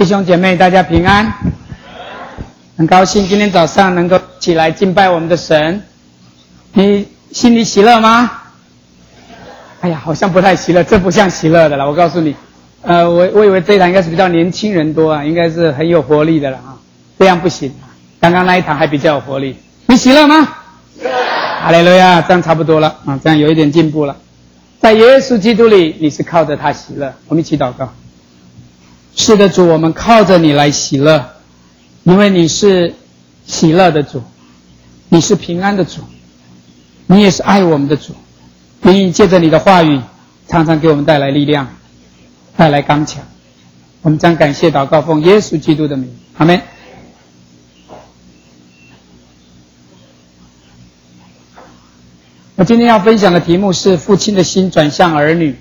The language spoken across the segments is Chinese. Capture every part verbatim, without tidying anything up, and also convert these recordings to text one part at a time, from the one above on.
弟兄姐妹，大家平安。很高兴今天早上能够起来敬拜我们的神。你心里喜乐吗？哎呀，好像不太喜乐，这不像喜乐的了。我告诉你，呃，我我以为这一堂应该是比较年轻人多啊，应该是很有活力的了啊。这样不行，刚刚那一堂还比较有活力。你喜乐吗？是。哈利路亚，这样差不多了啊，这样有一点进步了。在耶稣基督里，你是靠着他喜乐。我们一起祷告。是的，主，我们靠着你来喜乐，因为你是喜乐的主，你是平安的主，你也是爱我们的主。愿意借着你的话语，常常给我们带来力量，带来刚强。我们将感谢祷告，奉耶稣基督的名，阿们。我今天要分享的题目是父亲的心转向儿女。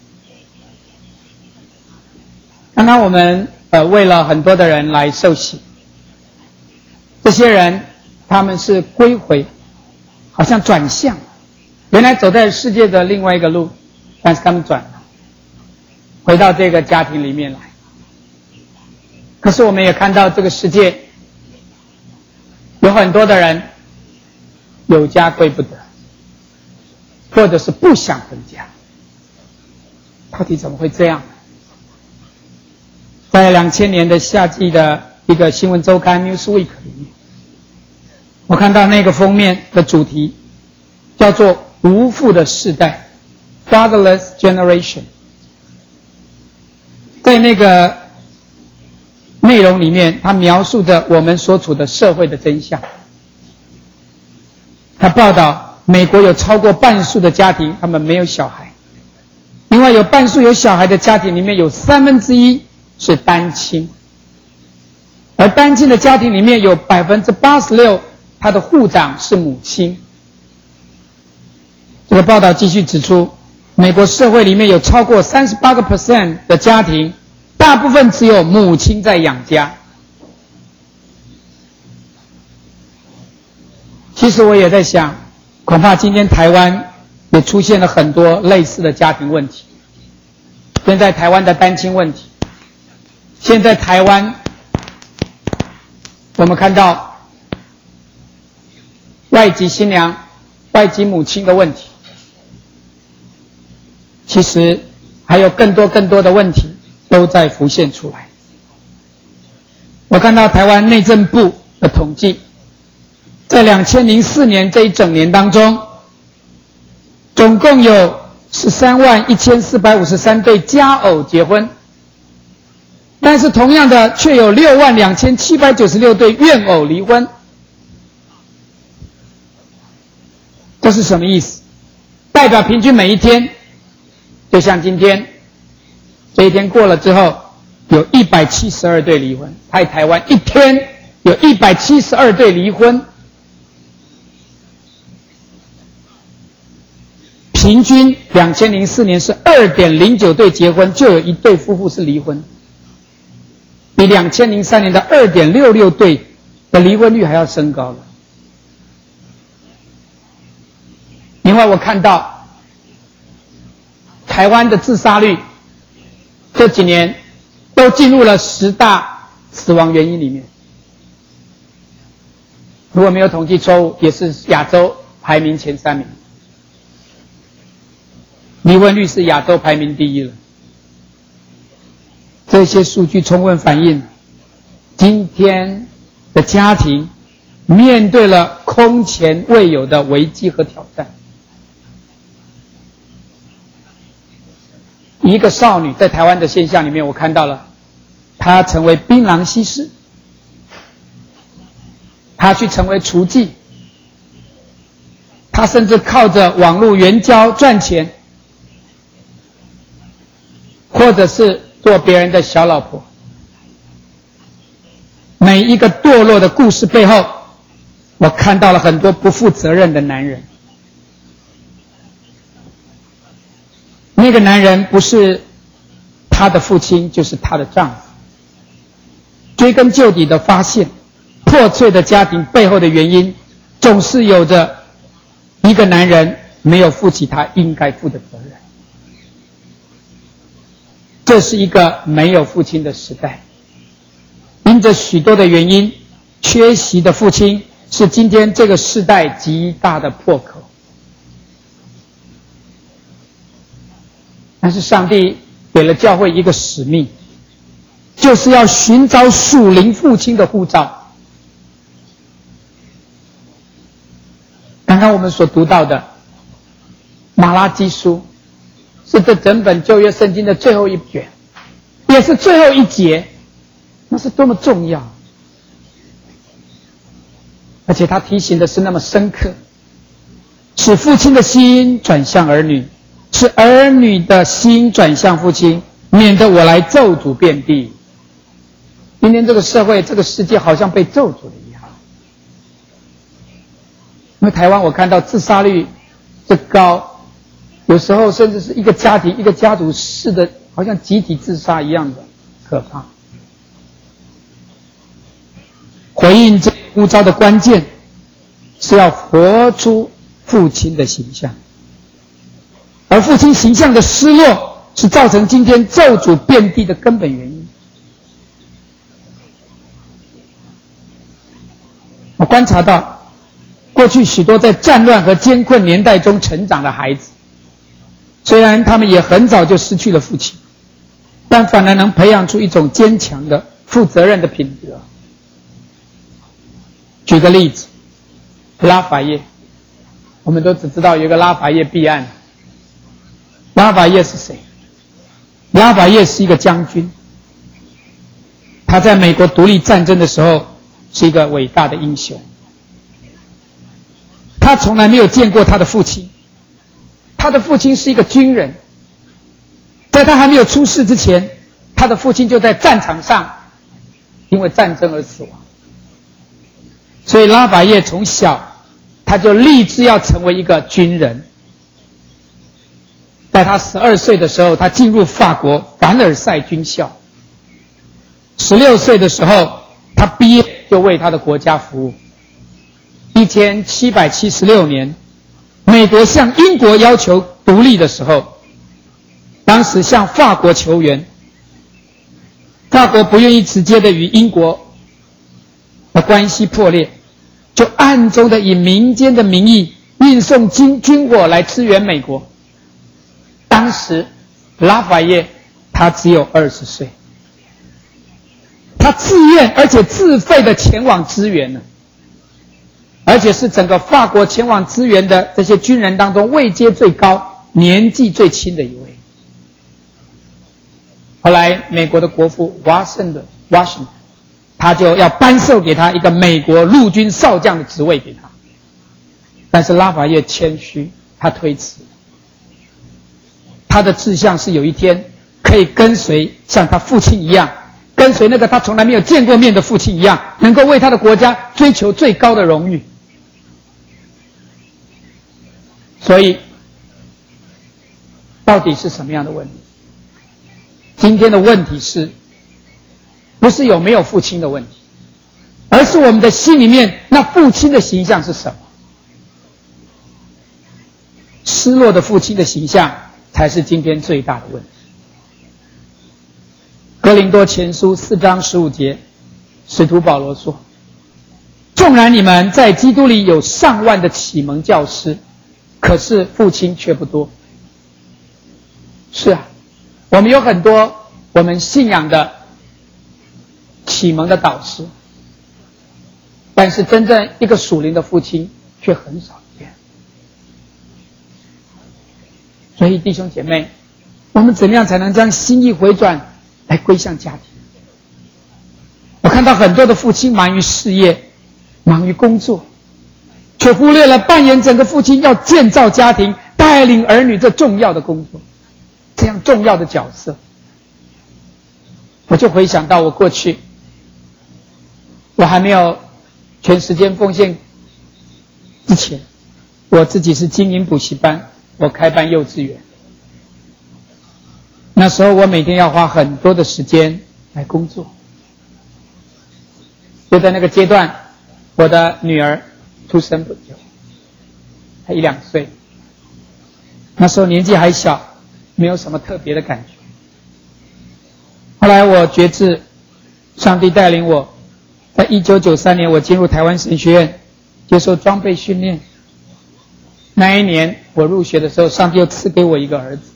刚刚我们呃为了很多的人来受洗，这些人他们是归回，好像转向，原来走在世界的另外一个路，但是他们转了，回到这个家庭里面来。可是我们也看到这个世界有很多的人有家归不得，或者是不想分家，到底怎么会这样呢？在两千年的夏季的一个新闻周刊 Newsweek 里面，我看到那个封面的主题叫做无父的世代 Fatherless Generation。 在那个内容里面，它描述着我们所处的社会的真相。它报道美国有超过半数的家庭他们没有小孩，另外有半数有小孩的家庭里面有三分之一是单亲，而单亲的家庭里面有 百分之八十六 他的户长是母亲。这个报道继续指出，美国社会里面有超过 百分之三十八 的家庭，大部分只有母亲在养家。其实我也在想，恐怕今天台湾也出现了很多类似的家庭问题。现在台湾的单亲问题，现在台湾我们看到外籍新娘、外籍母亲的问题，其实还有更多更多的问题都在浮现出来。我看到台湾内政部的统计，在二零零四年这一整年当中，总共有十三万一千四百五十三对家偶结婚，但是同样的却有六万两千七百九十六对怨偶离婚。这是什么意思？代表平均每一天，就像今天这一天过了之后，有一百七十二对离婚。在台湾一天有一百七十二对离婚，平均二零零四年是 二点零九 对结婚，就有一对夫妇是离婚，比二零零三年的 二点六六 对的离婚率还要升高了。另外我看到台湾的自杀率这几年都进入了十大死亡原因里面，如果没有统计错误，也是亚洲排名前三名，离婚率是亚洲排名第一了。这些数据充分反映今天的家庭面对了空前未有的危机和挑战。一个少女在台湾的现象里面，我看到了她成为槟榔西施，她去成为厨妓，她甚至靠着网络援交赚钱，或者是做别人的小老婆。每一个堕落的故事背后，我看到了很多不负责任的男人。那个男人不是他的父亲，就是他的丈夫。追根究底的发现，破碎的家庭背后的原因，总是有着一个男人没有负起他应该负的责任。这是一个没有父亲的时代， 因着许多的原因，缺席的父亲是今天这个世代极大的破口。但是上帝给了教会一个使命，就是要寻找属灵父亲的呼召。刚刚我们所读到的马拉基书，是这整本旧约圣经的最后一卷，也是最后一节，那是多么重要！而且他提醒的是那么深刻，使父亲的心转向儿女，使儿女的心转向父亲，免得我来咒诅遍地。今天这个社会，这个世界好像被咒诅了一样。因为台湾我看到自杀率这高，有时候甚至是一个家庭一个家族式的，好像集体自杀一样的可怕。回应这呼召的关键是要活出父亲的形象，而父亲形象的失落是造成今天咒诅遍地的根本原因。我观察到过去许多在战乱和艰困年代中成长的孩子，虽然他们也很早就失去了父亲，但反而能培养出一种坚强的负责任的品德。举个例子，拉法叶，我们都只知道有一个拉法叶弊案。拉法叶是谁？拉法叶是一个将军，他在美国独立战争的时候是一个伟大的英雄。他从来没有见过他的父亲，他的父亲是一个军人，在他还没有出世之前，他的父亲就在战场上因为战争而死亡。所以拉法叶从小他就立志要成为一个军人。在他十二岁的时候，他进入法国凡尔赛军校。十六岁的时候，他毕业就为他的国家服务。一千七百七十六年，美国向英国要求独立的时候，当时向法国求援，法国不愿意直接的与英国的关系破裂，就暗中的以民间的名义运送军军火来支援美国。当时拉法叶他只有二十岁，他自愿而且自费的前往支援了，而且是整个法国前往支援的这些军人当中位阶最高、年纪最轻的一位。后来美国的国父华盛顿 Washington 他就要颁授给他一个美国陆军少将的职位给他，但是拉法叶谦虚，他推辞。他的志向是有一天可以跟随像他父亲一样，跟随那个他从来没有见过面的父亲一样，能够为他的国家追求最高的荣誉。所以到底是什么样的问题？今天的问题是不是有没有父亲的问题，而是我们的心里面那父亲的形象是什么？失落的父亲的形象才是今天最大的问题。哥林多前书四章十五节，使徒保罗说：纵然你们在基督里有上万的启蒙教师，可是父亲却不多。是啊，我们有很多我们信仰的启蒙的导师，但是真正一个属灵的父亲却很少见。所以弟兄姐妹，我们怎么样才能将心意回转来归向家庭？我看到很多的父亲忙于事业，忙于工作，却忽略了扮演整个父亲要建造家庭、带领儿女这重要的工作，这样重要的角色。我就回想到我过去，我还没有全时间奉献之前，我自己是经营补习班，我开办幼稚园。那时候我每天要花很多的时间来工作。就在那个阶段，我的女儿出生不久，才一两岁。那时候年纪还小，没有什么特别的感觉。后来我觉知上帝带领我，在一九九三年我进入台湾神学院接受装备训练。那一年我入学的时候，上帝又赐给我一个儿子。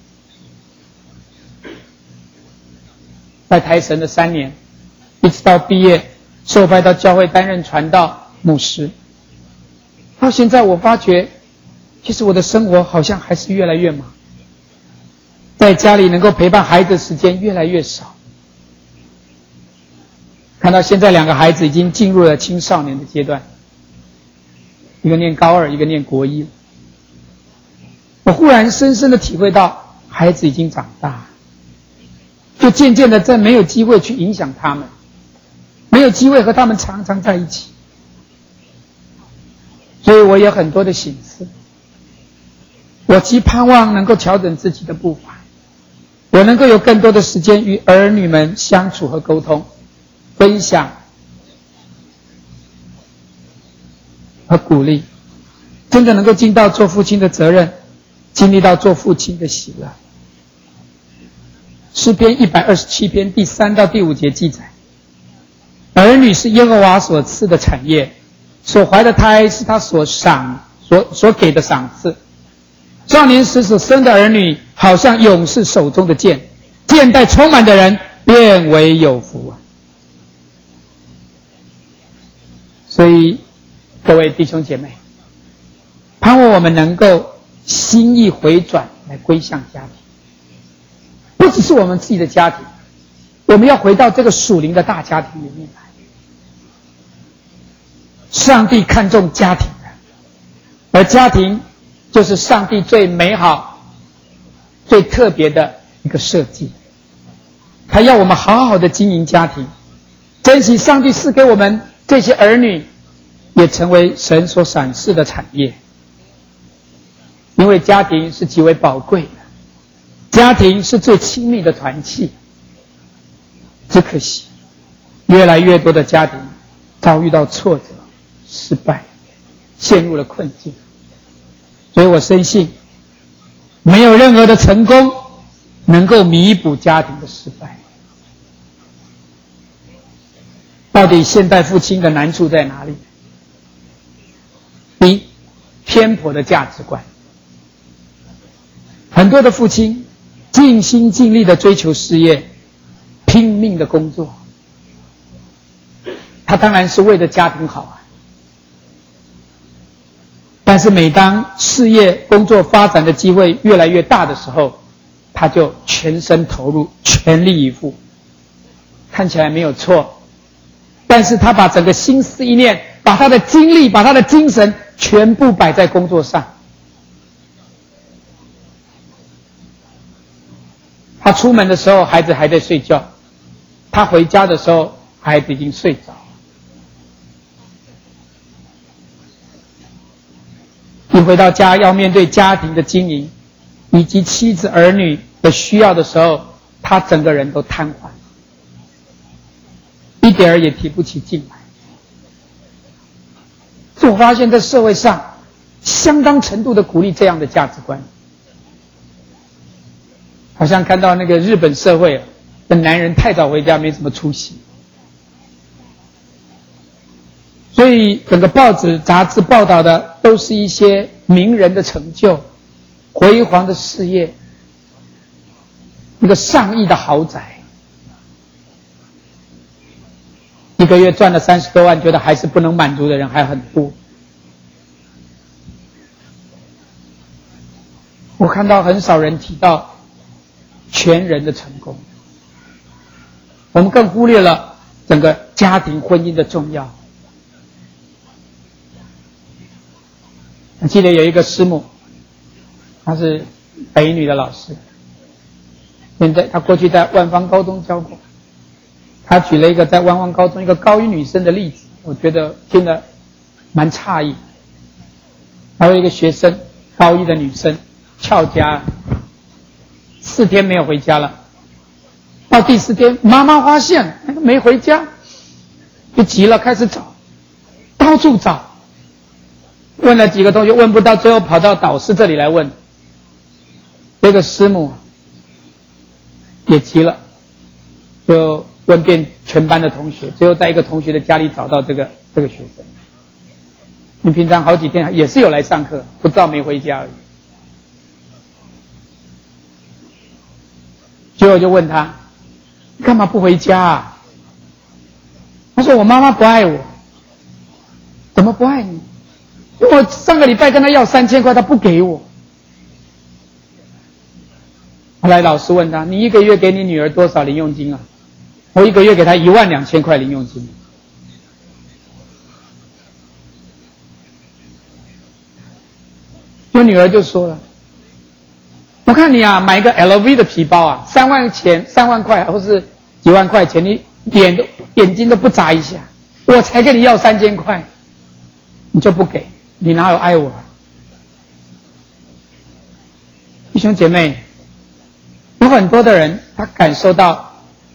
在台神的三年，一直到毕业，受派到教会担任传道牧师。到现在我发觉，其实我的生活好像还是越来越忙，在家里能够陪伴孩子的时间越来越少。看到现在两个孩子已经进入了青少年的阶段，一个念高二，一个念国一。我忽然深深的体会到，孩子已经长大，就渐渐的再没有机会去影响他们，没有机会和他们常常在一起。所以我有很多的省思，我极盼望能够调整自己的步伐，我能够有更多的时间与儿女们相处和沟通，分享和鼓励，真的能够尽到做父亲的责任，经历到做父亲的喜乐。诗篇一百二十七篇第三到第五节记载，儿女是耶和华所赐的产业，所怀的胎是他所赏所所给的赏赐。少年时所生的儿女，好像勇士手中的剑，剑带充满的人便为有福啊！所以各位弟兄姐妹，盼望我们能够心意回转，来归向家庭。不只是我们自己的家庭，我们要回到这个属灵的大家庭里面来。上帝看重家庭的，而家庭就是上帝最美好、最特别的一个设计。他要我们好好的经营家庭，珍惜上帝赐给我们这些儿女，也成为神所赏赐的产业。因为家庭是极为宝贵的，家庭是最亲密的团契。只可惜，越来越多的家庭遭遇到挫折、失败，陷入了困境。所以我深信，没有任何的成功能够弥补家庭的失败。到底现代父亲的难处在哪里？第一，偏颇的价值观。很多的父亲尽心尽力的追求事业，拼命的工作，他当然是为了家庭好啊。但是每当事业工作发展的机会越来越大的时候，他就全身投入，全力以赴。看起来没有错，但是他把整个心思意念，把他的精力，把他的精神全部摆在工作上。他出门的时候，孩子还在睡觉；他回家的时候，孩子已经睡着。一回到家，要面对家庭的经营，以及妻子儿女的需要的时候，他整个人都瘫痪，一点儿也提不起劲来。所以我发现在社会上相当程度的鼓励这样的价值观。好像看到那个日本社会的男人太早回家没什么出息，所以整个报纸杂志报道的都是一些名人的成就、辉煌的事业、一个上亿的豪宅，一个月赚了三十多万，觉得还是不能满足的人还很多。我看到很少人提到全人的成功，我们更忽略了整个家庭婚姻的重要。我记得有一个师母，她是北女的老师，现在她过去在万芳高中教过，她举了一个在万芳高中一个高一女生的例子，我觉得听得蛮诧异。还有一个学生，高一的女生翘家，四天没有回家了，到第四天妈妈发现那个没回家，就急了，开始找，到处找，问了几个同学问不到，最后跑到导师这里来问。这个师母也急了，就问遍全班的同学，最后在一个同学的家里找到这个这个学生。你平常好几天也是有来上课，不知道没回家而已。结果就问他，你干嘛不回家啊？他说我妈妈不爱我。怎么不爱你？因为我上个礼拜跟他要三千块，他不给我。后来老师问他，你一个月给你女儿多少零用金啊？我一个月给她一万两千块零用金。我女儿就说了，我看你啊，买一个 L V 的皮包啊，三万钱、三万块或是几万块钱，你眼都眼睛都不眨一下，我才跟你要三千块，你就不给，你哪有爱我啊？弟兄姐妹，有很多的人他感受到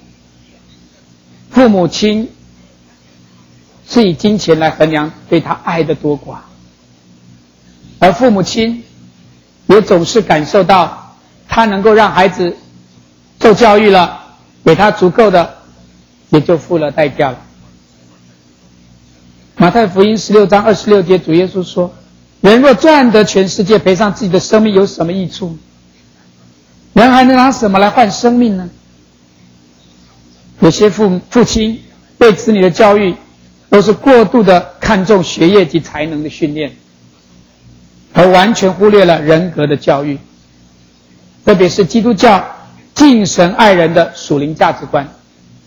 父母亲是以金钱来衡量对他爱的多寡，而父母亲也总是感受到他能够让孩子受教育了，给他足够的，也就付了代价了。马太福音十六章二十六节，主耶稣说，人若赚得全世界，赔上自己的生命，有什么益处？人还能拿什么来换生命呢？有些父父亲对子女的教育都是过度的看重学业及才能的训练，而完全忽略了人格的教育，特别是基督教敬神爱人的属灵价值观，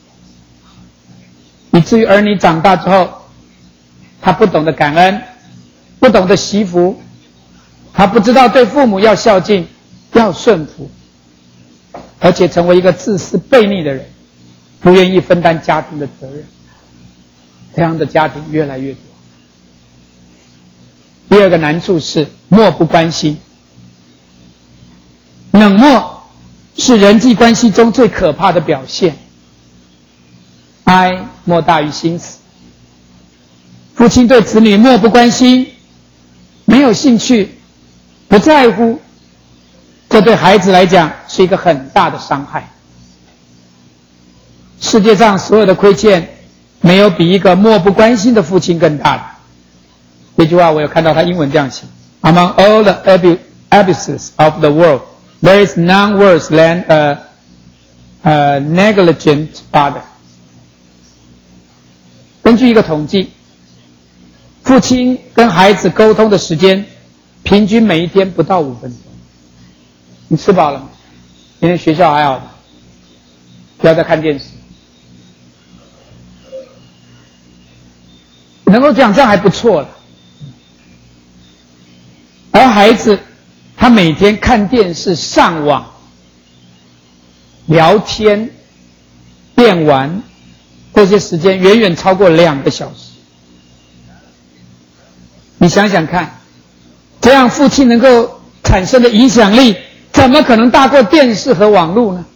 以至于儿女长大之后，他不懂得感恩，不懂得惜福，他不知道对父母要孝敬，要顺服，而且成为一个自私悖逆的人，不愿意分担家庭的责任，这样的家庭越来越多。第二个难处是漠不关心。冷漠是人际关系中最可怕的表现，哀莫大于心死。父亲对子女漠不关心，没有兴趣，不在乎，这对孩子来讲是一个很大的伤害。世界上所有的亏欠，没有比一个漠不关心的父亲更大的。这句话我有看到他英文这样写 ：Among all the abuses of the world, there is none worse than a, a negligent father. 根据一个统计，父亲跟孩子沟通的时间，平均每一天不到五分钟。你吃饱了吗？今天学校还好吧？不要再看电视。能够讲这样还不错了。而孩子他每天看电视、上网、聊天、电玩，这些时间远远超过两个小时。你想想看，这样父亲能够产生的影响力，怎么可能大过电视和网络呢？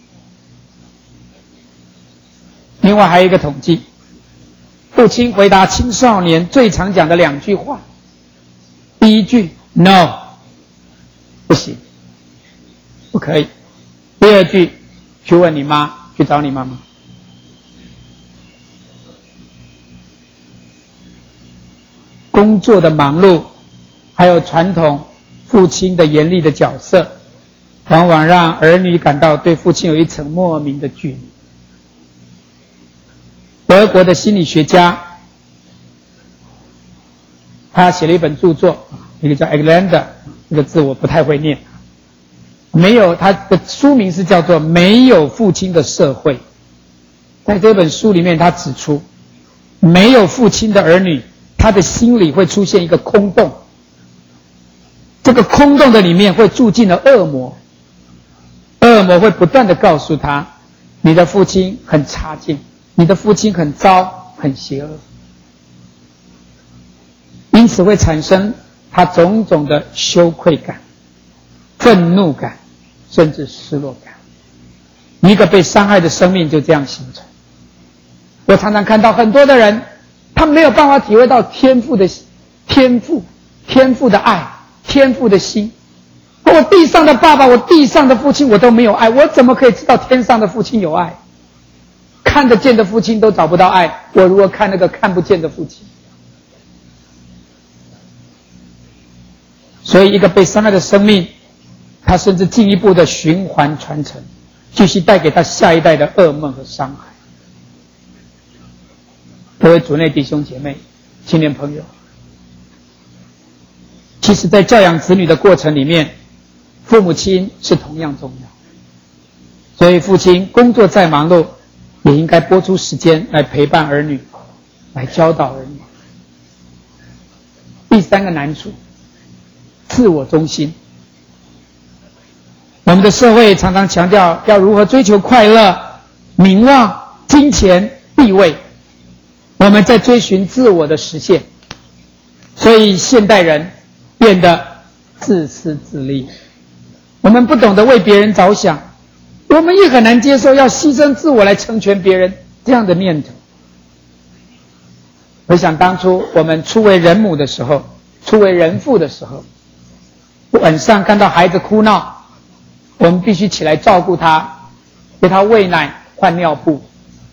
另外还有一个统计，父亲回答青少年最常讲的两句话，第一句 no， 不行，不可以。第二句，去问你妈，去找你妈妈。工作的忙碌，还有传统父亲的严厉的角色，往往让儿女感到对父亲有一层莫名的距离。德国的心理学家，他写了一本著作，一个叫 Eglander， 这个字我不太会念。没有，他的书名是叫做《没有父亲的社会》。在这本书里面，他指出，没有父亲的儿女，他的心里会出现一个空洞。这个空洞的里面会住进了恶魔，恶魔会不断的告诉他，你的父亲很差劲，你的父亲很糟，很邪恶。因此会产生他种种的羞愧感、愤怒感，甚至失落感。一个被伤害的生命就这样形成。我常常看到很多的人，他没有办法体会到天父的天父天父的爱，天父的心。我地上的爸爸，我地上的父亲，我都没有爱，我怎么可以知道天上的父亲有爱？ 看得见的父亲都找不到爱，我如何看那个看不见的父亲？所以一个被伤害的生命，他甚至进一步的循环传承，继续带给他下一代的噩梦和伤害。各位主内弟兄姐妹、青年朋友，其实在教养子女的过程里面，父母亲是同样重要。所以父亲工作再忙碌，也应该拨出时间来陪伴儿女，来教导儿女。第三个难处，自我中心。我们的社会常常强调要如何追求快乐、名望、金钱、地位，我们在追寻自我的实现，所以现代人变得自私自利。我们不懂得为别人着想，我们也很难接受要牺牲自我来成全别人这样的念头。我想当初我们初为人母的时候，初为人父的时候，晚上看到孩子哭闹，我们必须起来照顾他，给他喂奶、换尿布。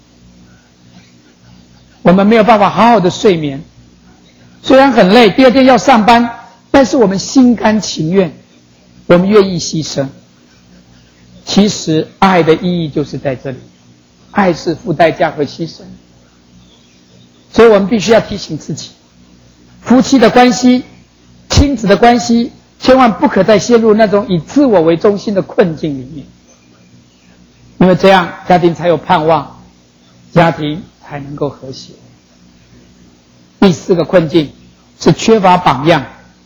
我们没有办法好好的睡眠，虽然很累，第二天要上班，但是我们心甘情愿，我们愿意牺牲。其实爱的意义就是在这里，爱是付代价和牺牲。所以我们必须要提醒自己，夫妻的关系、亲子的关系，千万不可再陷入那种以自我为中心的困境里面，因为这样家庭才有盼望，家庭才能够和谐。第四个困境是缺乏榜样。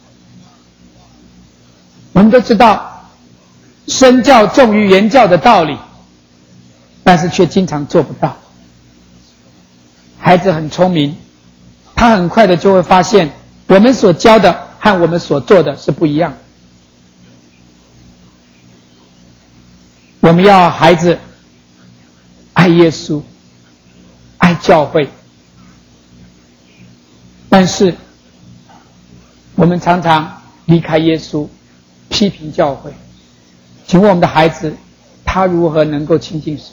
我们都知道身教重于言教的道理，但是却经常做不到。孩子很聪明，他很快的就会发现我们所教的和我们所做的是不一样的。我们要孩子爱耶稣，爱教会，但是我们常常离开耶稣，批评教会。请问我们的孩子，他如何能够亲近神？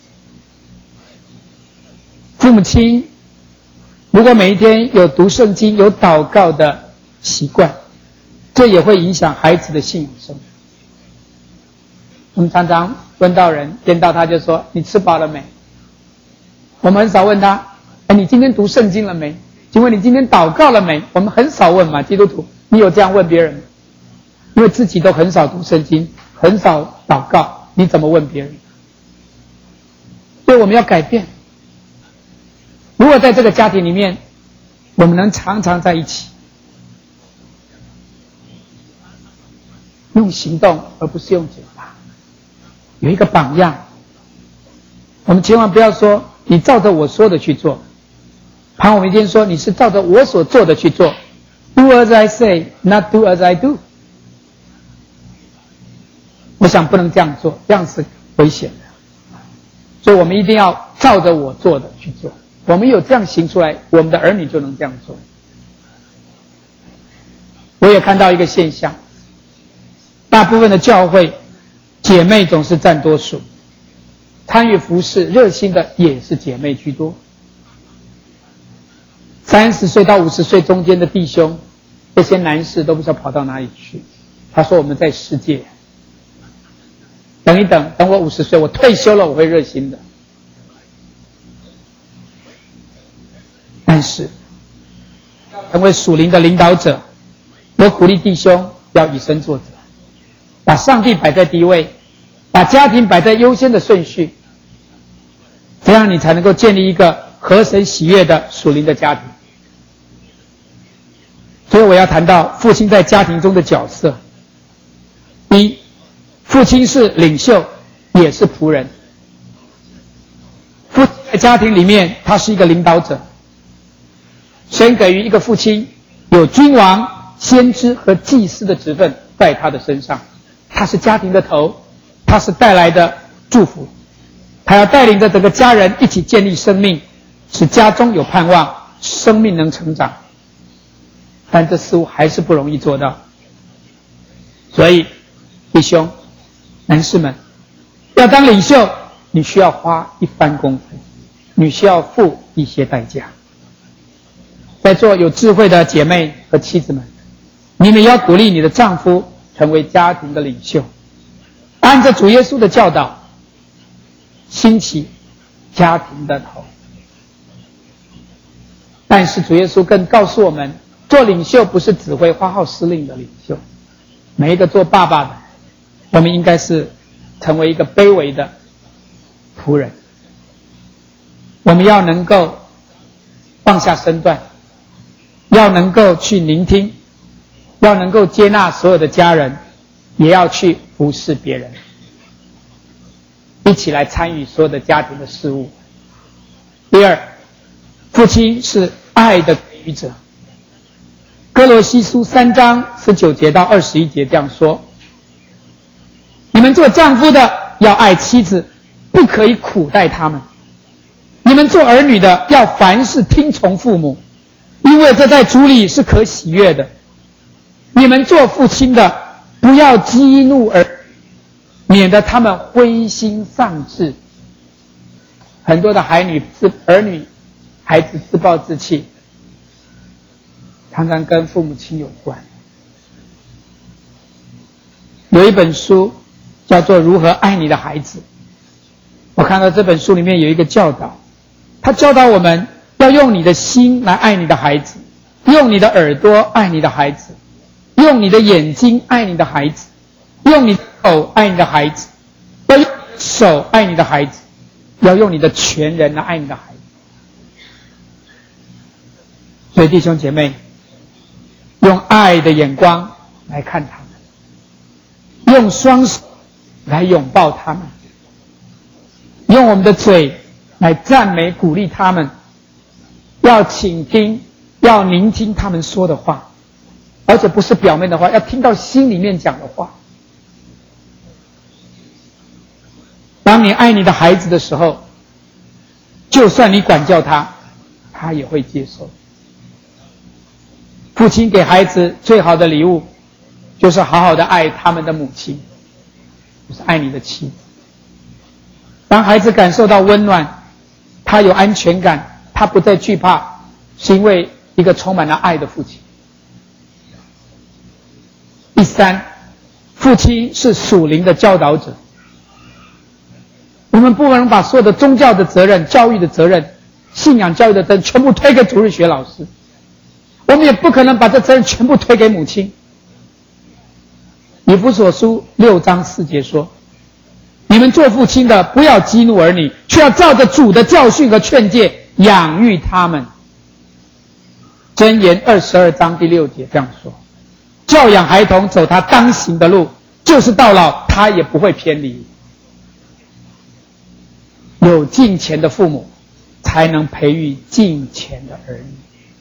父母亲如果每一天有读圣经、有祷告的习惯，这也会影响孩子的信仰生活。我们常常问到人，见到他就说：“你吃饱了没？”我们很少问他：“哎，你今天读圣经了没？请问你今天祷告了没？”我们很少问嘛，基督徒，你有这样问别人吗？因为自己都很少读圣经，很少祷告，你怎么问别人？所以我们要改变。如果在这个家庭里面，我们能常常在一起，用行动而不是用嘴巴，有一个榜样。我们千万不要说你照着我说的去做，旁我们一定说你是照着我所做的去做。 Do as I say, not do as I do。 我想不能这样做，这样是危险的。所以我们一定要照着我做的去做。我们有这样行出来，我们的儿女就能这样做。我也看到一个现象，大部分的教会姐妹总是占多数，参与服事热心的也是姐妹居多。三十岁到五十岁中间的弟兄，这些男士都不知道跑到哪里去。他说我们在世界，等一等，等我五十岁，我退休了，我会热心的。但是成为属灵的领导者，我鼓励弟兄要以身作则，把上帝摆在第一位，把家庭摆在优先的顺序，这样你才能够建立一个合神喜悦的属灵的家庭。所以我要谈到父亲在家庭中的角色。第一，父亲是领袖，也是仆人。父亲在家庭里面，他是一个领导者。神给予一个父亲有君王、先知和祭司的职分在他的身上，他是家庭的头，他是带来的祝福，他要带领着整个家人一起建立生命，使家中有盼望，生命能成长。但这似乎还是不容易做到。所以弟兄男士们，要当领袖，你需要花一番功夫。 你需要付一些代价。在座有智慧的姐妹和妻子们，你们要鼓励你的丈夫成为家庭的领袖，按照主耶稣的教导，兴起家庭的头。但是主耶稣更告诉我们，做领袖不是指挥发号施令的领袖。每一个做爸爸的，我们应该是成为一个卑微的仆人。我们要能够放下身段，要能够去聆听，要能够接纳所有的家人，也要去服侍别人，一起来参与所有的家庭的事务。第二，父亲是爱的给予者。哥罗西书三章十九节到二十一节这样说：你们做丈夫的要爱妻子，不可以苦待他们；你们做儿女的要凡事听从父母，因为这在主里是可喜悦的。你们做父亲的不要激怒儿女，免得他们灰心丧志。很多的孩女自儿女孩子自暴自弃，常常跟父母亲有关。有一本书叫做《如何爱你的孩子》，我看到这本书里面有一个教导，他教导我们要用你的心来爱你的孩子，用你的耳朵爱你的孩子，用你的眼睛爱你的孩子，用你的口爱你的孩子，要用你的手爱你的孩子，要用你的全人来爱你的孩子。所以弟兄姐妹，用爱的眼光来看他们，用双手来拥抱他们，用我们的嘴来赞美鼓励他们，要倾听，要聆听他们说的话，而且不是表面的话，要听到心里面讲的话。当你爱你的孩子的时候，就算你管教他，他也会接受。父亲给孩子最好的礼物，就是好好的爱他们的母亲，就是爱你的妻子。当孩子感受到温暖，他有安全感，他不再惧怕，是因为一个充满了爱的父亲。第三，父亲是属灵的教导者。我们不能把所有的宗教的责任、教育的责任、信仰教育的责任全部推给主日学老师，我们也不可能把这责任全部推给母亲。以弗所书六章四节说：你们做父亲的不要激怒儿女，却要照着主的教训和劝诫养育他们。箴言二十二章第六节这样说：教养孩童走他当行的路，就是到老他也不会偏离。有敬虔的父母，才能培育敬虔的儿女。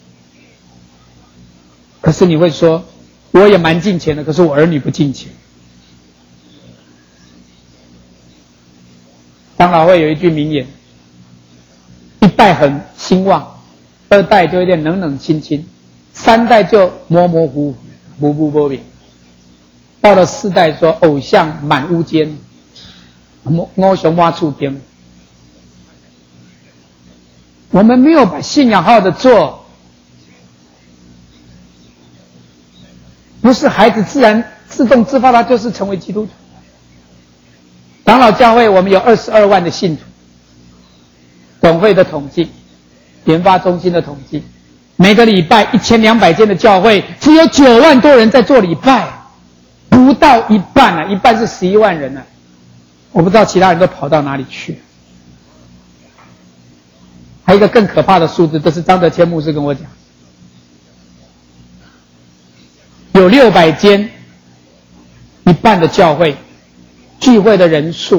可是你会说，我也蛮敬虔的，可是我儿女不敬虔。长老会有一句名言：一代很兴旺，二代就有点冷冷清清，三代就模模糊糊、模模糊糊，到了四代说偶像满屋间，偶像挖出边。我们没有把信仰好好的做，不是孩子自然自动自发他就是成为基督徒。长老教会我们有二十二万的信徒，总会的统计，研发中心的统计，每个礼拜一千两百间的教会，只有九万多人在做礼拜，不到一半啊，一半是十一万人啊，我不知道其他人都跑到哪里去。还有一个更可怕的数字，这是张德谦牧师跟我讲，有六百间，一半的教会聚会的人数，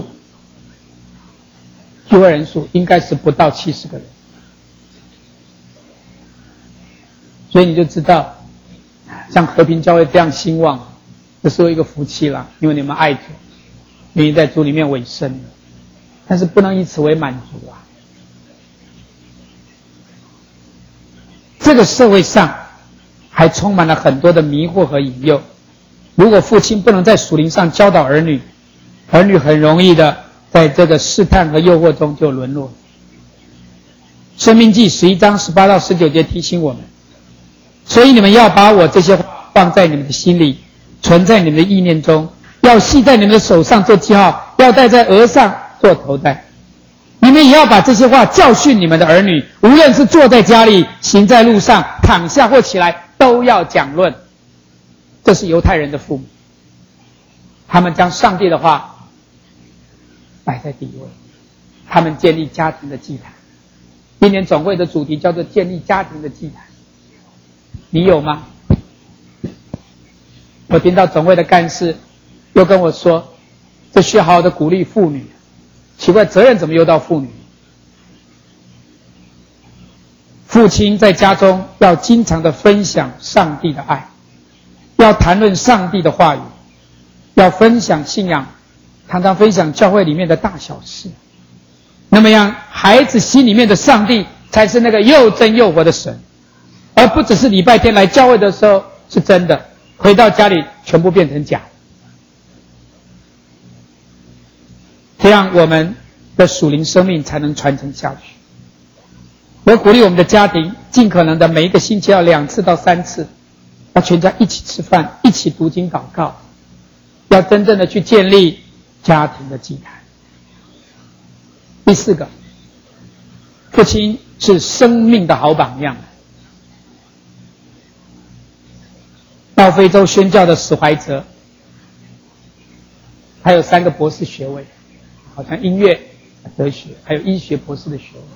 聚会人数应该是不到七十个人，所以你就知道，像和平教会这样兴旺，这是有一个福气啦，因为你们爱主，愿意在主里面委身，但是不能以此为满足啊。这个社会上还充满了很多的迷惑和引诱，如果父亲不能在属灵上教导儿女，儿女很容易的在这个试探和诱惑中就沦落。 申命记十一章十八到十九节提醒我们，所以你们要把我这些话放在你们的心里，存在你们的意念中，要系在你们的手上做记号，要戴在额上做头带。你们也要把这些话教训你们的儿女，无论是坐在家里，行在路上，躺下或起来，都要讲论。这是犹太人的父母，他们将上帝的话摆在第一位，他们建立家庭的祭坛。今年总会的主题叫做建立家庭的祭坛，你有吗？我听到总会的干事又跟我说，这需要好好的鼓励妇女。奇怪，责任怎么又到妇女？父亲在家中要经常的分享上帝的爱，要谈论上帝的话语，要分享信仰，常常分享教会里面的大小事。那么样，孩子心里面的上帝才是那个又真又活的神，而不只是礼拜天来教会的时候是真的，回到家里全部变成假的。这样我们的属灵生命才能传承下去。我鼓励我们的家庭尽可能的每一个星期要两次到三次，要全家一起吃饭，一起读经祷告，要真正的去建立家庭的祭坛。第四个，父亲是生命的好榜样。到非洲宣教的史怀哲，还有三个博士学位，好像音乐、哲学还有医学博士的学位。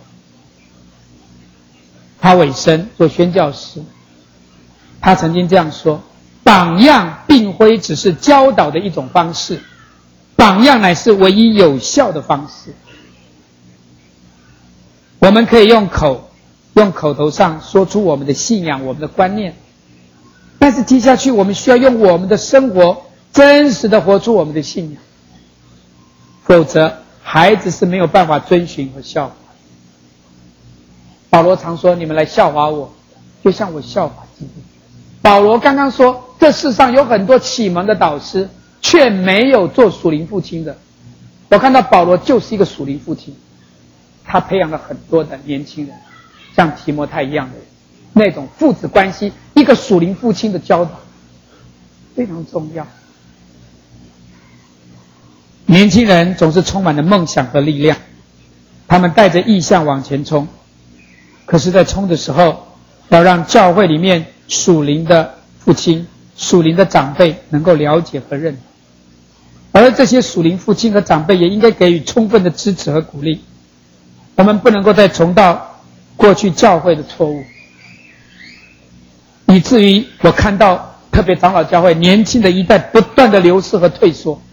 他委身做宣教师，他曾经这样说：榜样并非只是教导的一种方式，榜样乃是唯一有效的方式。我们可以用口用口头上说出我们的信仰，我们的观念，但是接下去我们需要用我们的生活真实的活出我们的信仰，否则孩子是没有办法遵循和效法。保罗常说，你们来效法我，就像我效法基督。保罗刚刚说，这世上有很多启蒙的导师，却没有做属灵父亲的。我看到保罗就是一个属灵父亲，他培养了很多的年轻人，像提摩太一样的人，那种父子关系，一个属灵父亲的教导非常重要。年轻人总是充满了梦想和力量，他们带着意向往前冲，可是在冲的时候，要让教会里面属灵的父亲、属灵的长辈能够了解和认同，而这些属灵父亲和长辈也应该给予充分的支持和鼓励。我们不能够再重蹈过去教会的错误，以至于我看到特别长老教会年轻的一代不断的流失和退缩。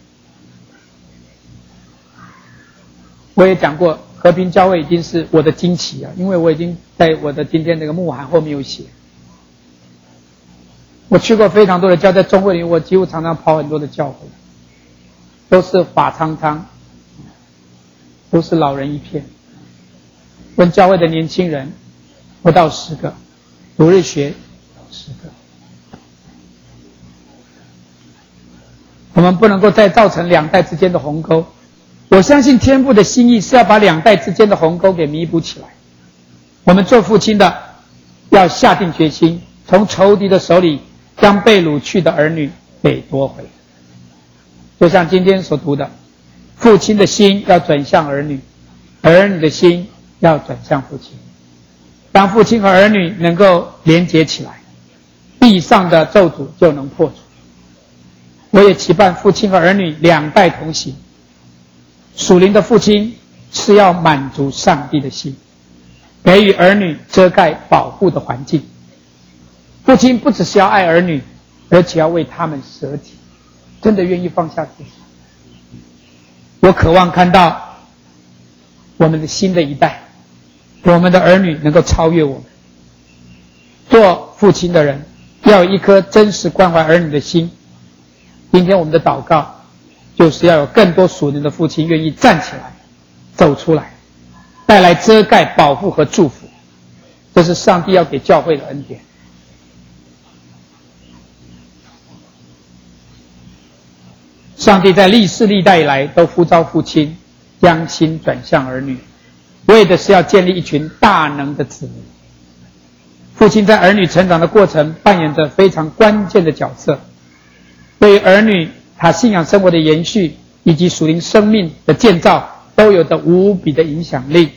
我也讲过，和平教会已经是我的惊奇啊，因为我已经在我的今天那个牧函后面有写。我去过非常多的教，在中会里我几乎常常跑很多的教会，都是法苍苍，都是老人一片。问教会的年轻人不到十个，主日学十个。我们不能够再造成两代之间的鸿沟。我相信天父的心意是要把两代之间的鸿沟给弥补起来。我们做父亲的要下定决心，从仇敌的手里将被掳去的儿女给夺回。就像今天所读的，父亲的心要转向儿女，儿女的心要转向父亲。当父亲和儿女能够连结起来，地上的咒诅就能破除。我也期盼父亲和儿女两代同行。属灵的父亲是要满足上帝的心，给予儿女遮盖保护的环境。父亲不只是要爱儿女，而且要为他们舍己，真的愿意放下自己。我渴望看到我们的新的一代，我们的儿女能够超越我们。做父亲的人要有一颗真实关怀儿女的心。今天我们的祷告就是要有更多属灵的父亲愿意站起来走出来，带来遮盖保护和祝福。这是上帝要给教会的恩典。上帝在历世历代以来都呼召父亲将心转向儿女， 为的是要建立一群大能的子民。父亲在儿女成长的过程扮演着非常关键的角色，对于儿女他信仰生活的延续以及属灵生命的建造都有着无比的影响力。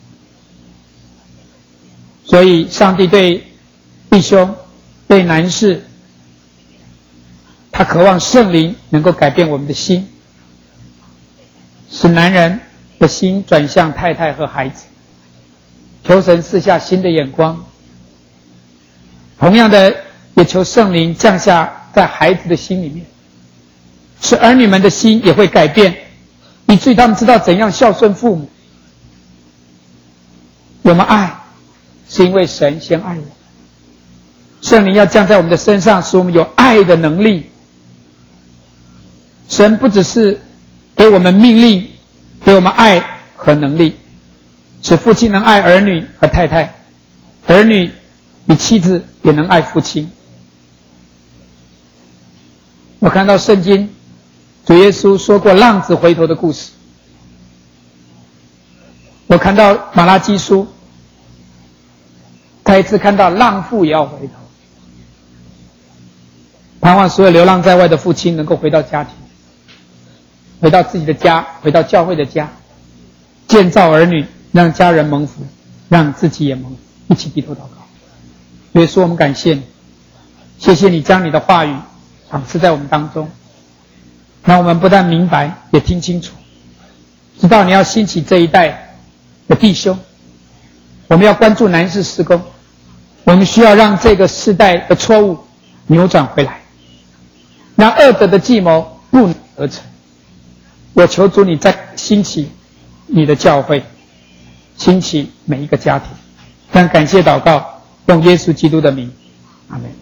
所以上帝对弟兄对男士，他渴望圣灵能够改变我们的心，使男人的心转向太太和孩子，求神赐下新的眼光。同样的，也求圣灵降下在孩子的心里面，使儿女们的心也会改变，以至于他们知道怎样孝顺父母。我们爱是因为神先爱我们，圣灵要降在我们的身上，使我们有爱的能力。神不只是给我们命令，给我们爱和能力，使父亲能爱儿女和太太，儿女与妻子也能爱父亲。我看到圣经主耶稣说过浪子回头的故事，我看到马拉基书再一次看到浪父也要回头，盼望所有流浪在外的父亲能够回到家庭，回到自己的家，回到教会的家，建造儿女，让家人蒙福，让自己也蒙福。一起低头祷告。耶稣，我们感谢你，谢谢你将你的话语赏赐在我们当中，让我们不但明白，也听清楚，知道你要兴起这一代的弟兄。我们要关注男士事工，我们需要让这个世代的错误扭转回来，让恶者的计谋不能得逞。我求主你再兴起你的教会，兴起每一个家庭。但感谢祷告，用耶稣基督的名，阿们。